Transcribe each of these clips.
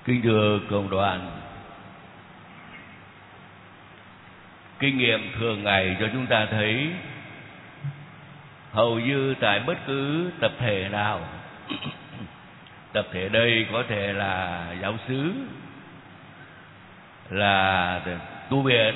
Kính thưa cộng đoàn, kinh nghiệm thường ngày cho chúng ta thấy hầu như tại bất cứ tập thể nào, tập thể đây có thể là giáo xứ, là tu viện,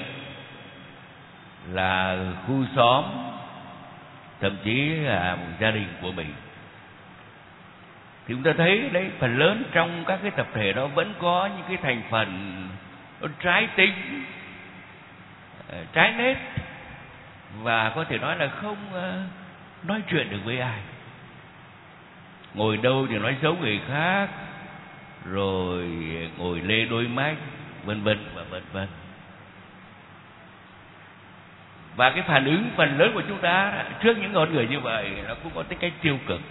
là khu xóm, thậm chí là một gia đình của mình, thì chúng ta thấy đấy, phần lớn trong các cái tập thể đó vẫn có những cái thành phần trái tính, trái nết, và có thể nói là không nói chuyện được với ai. Ngồi đâu thì nói xấu người khác, rồi ngồi lê đôi mách, vân vân và vân vân. Và cái phản ứng phần lớn của chúng ta trước những con người như vậy nó cũng có tính cách tiêu cực.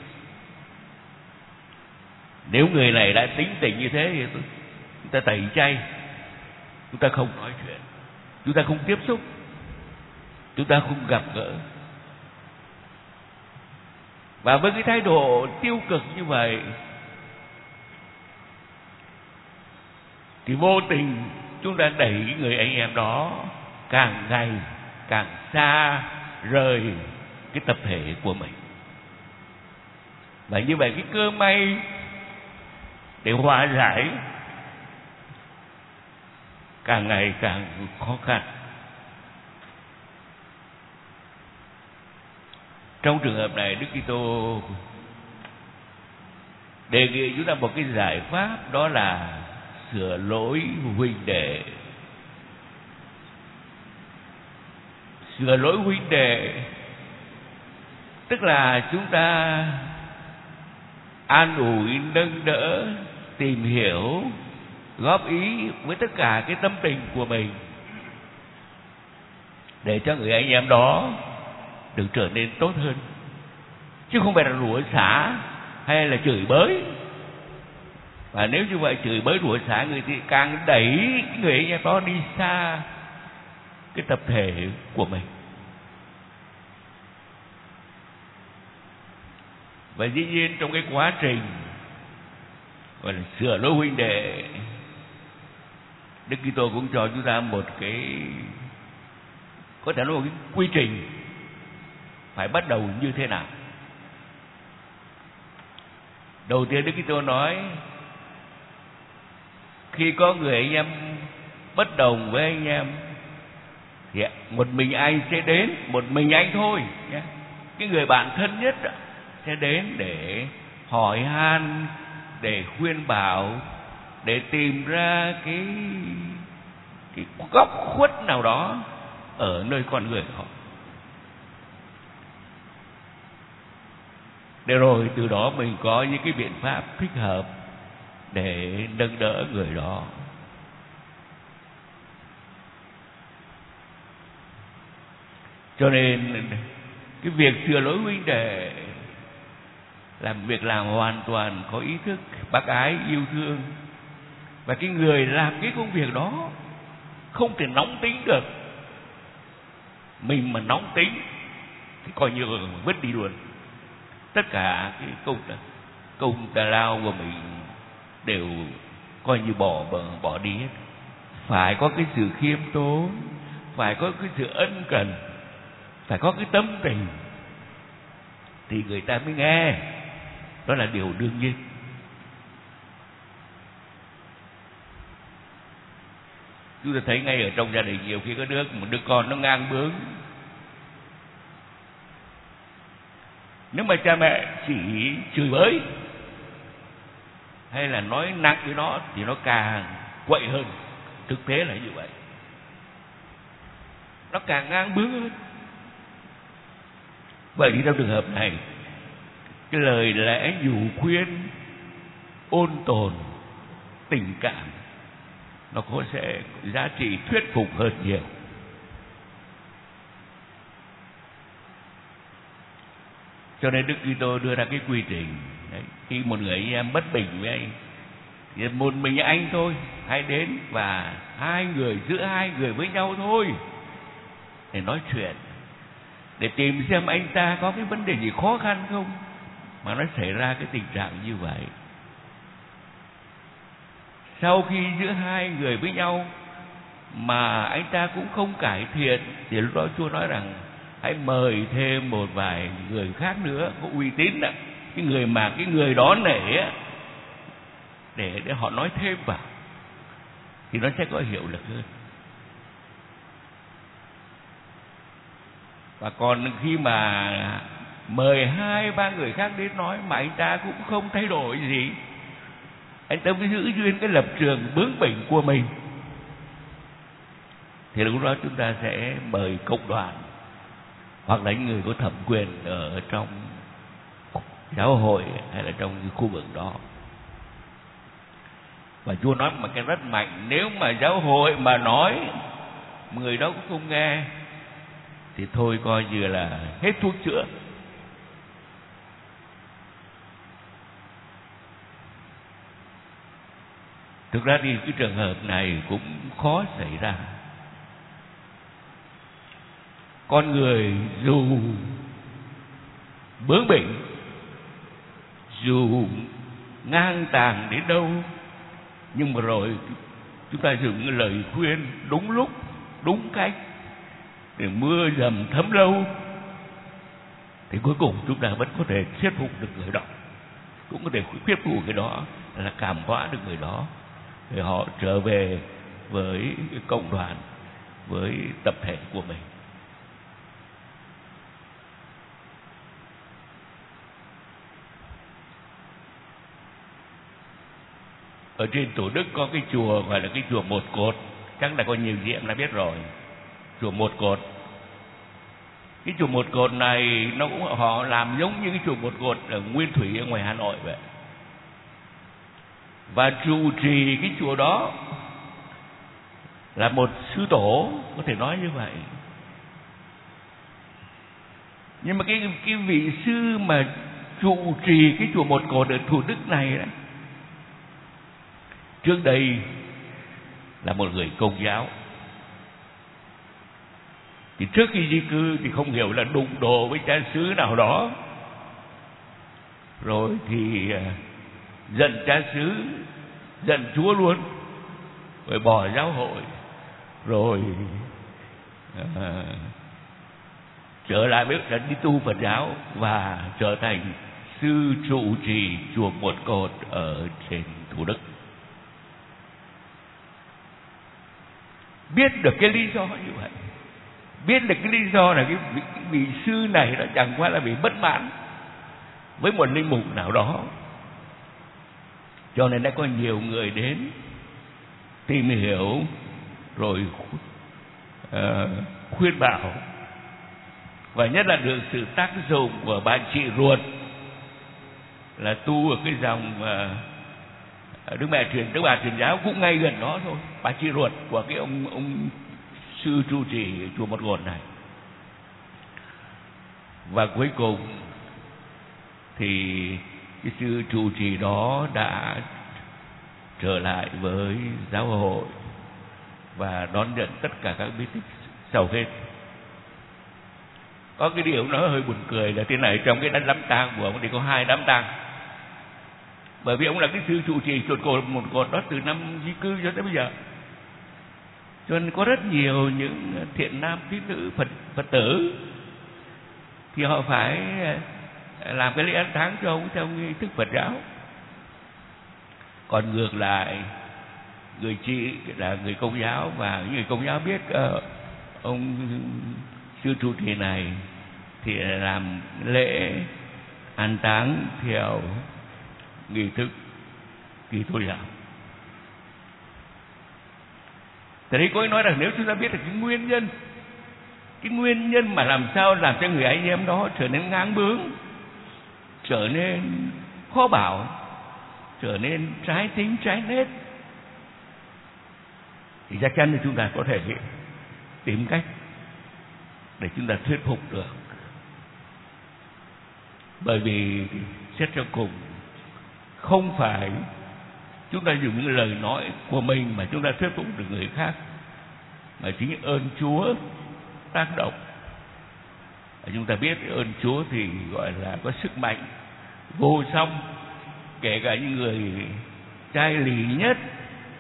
Nếu người này đã tính tình như thế thì chúng ta tẩy chay, chúng ta không nói chuyện, chúng ta không tiếp xúc, chúng ta không gặp gỡ. Và với cái thái độ tiêu cực như vậy thì vô tình chúng ta đẩy người anh em đó càng ngày càng xa rời cái tập thể của mình. Và như vậy cái cơ may để hòa giải càng ngày càng khó khăn. Trong trường hợp này, Đức Kitô đề nghị chúng ta một cái giải pháp, đó là sửa lỗi huynh đệ. Sửa lỗi huynh đệ tức là chúng ta an ủi, nâng đỡ, tìm hiểu, góp ý với tất cả cái tâm tình của mình để cho người anh em đó được trở nên tốt hơn, chứ không phải là rủa xả hay là chửi bới. Và nếu như vậy chửi bới rủa xả người thì càng đẩy người anh em đó đi xa cái tập thể của mình. Và dĩ nhiên trong cái quá trình gọi là sửa lỗi huynh đệ, Đức Kitô cũng cho chúng ta một cái, có thể nói một cái quy trình phải bắt đầu như thế nào. Đầu tiên Đức Kitô nói, khi có người anh em bất đồng với anh em thì một mình anh sẽ đến, một mình anh thôi nhé. Cái người bạn thân nhất sẽ đến để hỏi han, để khuyên bảo, để tìm ra cái góc khuất nào đó ở nơi con người họ, để rồi từ đó mình có những cái biện pháp thích hợp để nâng đỡ người đó. Cho nên cái việc sửa lỗi huynh đệ là việc làm hoàn toàn có ý thức, bác ái, yêu thương. Và cái người làm cái công việc đó không thể nóng tính được. Mình mà nóng tính thì coi như là vứt đi luôn. Tất cả cái công tà lao của mình đều coi như bỏ đi hết. Phải có cái sự khiêm tốn, phải có cái sự ân cần, phải có cái tâm tình thì người ta mới nghe. Đó là điều đương nhiên. Chúng ta thấy ngay ở trong gia đình nhiều khi có một đứa con nó ngang bướng, nếu mà cha mẹ chỉ chửi bới hay là nói nặng với nó thì nó càng quậy hơn. Thực tế là như vậy, nó càng ngang bướng hơn. Vậy thì trong trường hợp này, cái lời lẽ nhủ khuyên, ôn tồn, tình cảm nó sẽ có giá trị thuyết phục hơn nhiều. Cho nên Đức Kitô đưa ra cái quy trình đấy. Khi một người anh em bất bình với anh thì một mình anh thôi, hãy đến và giữa hai người với nhau thôi để nói chuyện, để tìm xem anh ta có cái vấn đề gì khó khăn không mà nó xảy ra cái tình trạng như vậy. sau khi giữa hai người với nhau mà anh ta cũng không cải thiện, thì lúc đó Chúa nói rằng hãy mời thêm một vài người khác nữa có uy tín đó, cái người mà cái người đó nể á, để họ nói thêm vào thì nó sẽ có hiệu lực hơn. Và còn khi mà mời 2-3 người khác đến nói mà anh ta cũng không thay đổi gì, anh ta mới giữ nguyên cái lập trường bướng bỉnh của mình, thì lúc đó chúng ta sẽ mời cộng đoàn hoặc là những người có thẩm quyền ở trong giáo hội hay là trong cái khu vực đó. Và Chúa nói một cái rất mạnh, nếu mà giáo hội mà nói người đó cũng không nghe thì thôi coi như là hết thuốc chữa. Thực ra thì cái trường hợp này cũng khó xảy ra. Con người dù bướng bỉnh, dù ngang tàng đến đâu, nhưng mà rồi chúng ta dùng cái lời khuyên đúng lúc, đúng cách, để mưa dầm thấm lâu, thì cuối cùng chúng ta vẫn có thể thuyết phục được người đó, cũng có thể thuyết phục người đó, là cảm hóa được người đó để họ trở về với cộng đoàn, với tập thể của mình. Ở trên Thủ Đức có cái chùa gọi là cái chùa Một Cột, chắc là có nhiều chị em đã biết rồi. Chùa Một Cột, cái chùa Một Cột này nó cũng họ làm giống như cái chùa Một Cột ở Nguyên Thủy ở ngoài Hà Nội vậy. Và trụ trì cái chùa đó là một sư tổ, có thể nói như vậy. Nhưng mà cái vị sư mà trụ trì cái chùa Một Cột ở Thủ Đức này đó, trước đây là một người Công giáo. Thì trước khi di cư thì không hiểu là đụng độ với cha xứ nào đó, rồi thì giận cha xứ, giận Chúa luôn, rồi bỏ giáo hội, rồi trở lại với đi tu Phật giáo và trở thành sư trụ trì chùa Một Cột ở trên Thủ Đức. Biết được cái lý do như vậy, biết được cái lý do là cái vị sư này nó chẳng qua là vì bất mãn với một linh mục nào đó, cho nên đã có nhiều người đến tìm hiểu rồi khuyên bảo, và nhất là được sự tác dụng của bà chị ruột là tu ở cái dòng Đức Bà truyền giáo cũng ngay gần đó thôi, bà chị ruột của cái ông sư trụ trì chùa Một Cột này. Và cuối cùng thì cái sư trụ trì đó đã trở lại với giáo hội và đón nhận tất cả các bí tích sau hết. Có cái điều nó hơi buồn cười là thế này, trong cái đám tang của ông thì có 2 đám tang. Bởi vì ông là cái sư trụ trì chùa Một Cột đó từ năm di cư cho tới bây giờ, cho nên có rất nhiều những thiện nam tín nữ Phật tử thì họ phải làm cái lễ an táng cho ông theo nghi thức Phật giáo. Còn ngược lại, người chị là người Công giáo, và những người Công giáo biết ông sư trụ trì này thì làm lễ an táng theo nghi thức Kitô giáo. Tại đây có nói rằng nếu chúng ta biết được cái nguyên nhân mà làm sao làm cho người anh em đó trở nên ngang bướng, trở nên khó bảo, trở nên trái tính trái nết, thì chắc chắn là chúng ta có thể tìm cách để chúng ta thuyết phục được. Bởi vì xét cho cùng không phải chúng ta dùng những lời nói của mình mà chúng ta thuyết phục được người khác, mà chính ơn Chúa tác động. Chúng ta biết ơn Chúa thì gọi là có sức mạnh vô song, kể cả những người chai lì nhất,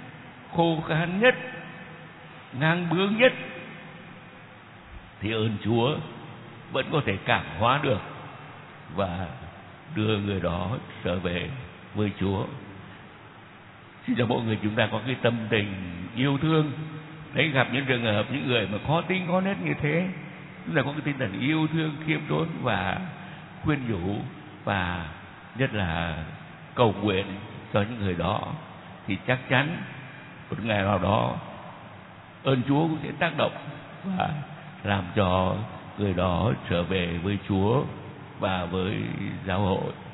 khô khan nhất, ngang bướng nhất, thì ơn Chúa vẫn có thể cảm hóa được và đưa người đó trở về với Chúa. Xin cho mỗi người chúng ta có cái tâm tình yêu thương. Đấy, gặp những trường hợp những người mà khó tính khó nết như thế, chúng ta có cái tinh thần yêu thương, khiêm tốn và khuyên nhủ, và nhất là cầu nguyện cho những người đó, thì chắc chắn một ngày nào đó ơn Chúa cũng sẽ tác động và làm cho người đó trở về với Chúa và với giáo hội.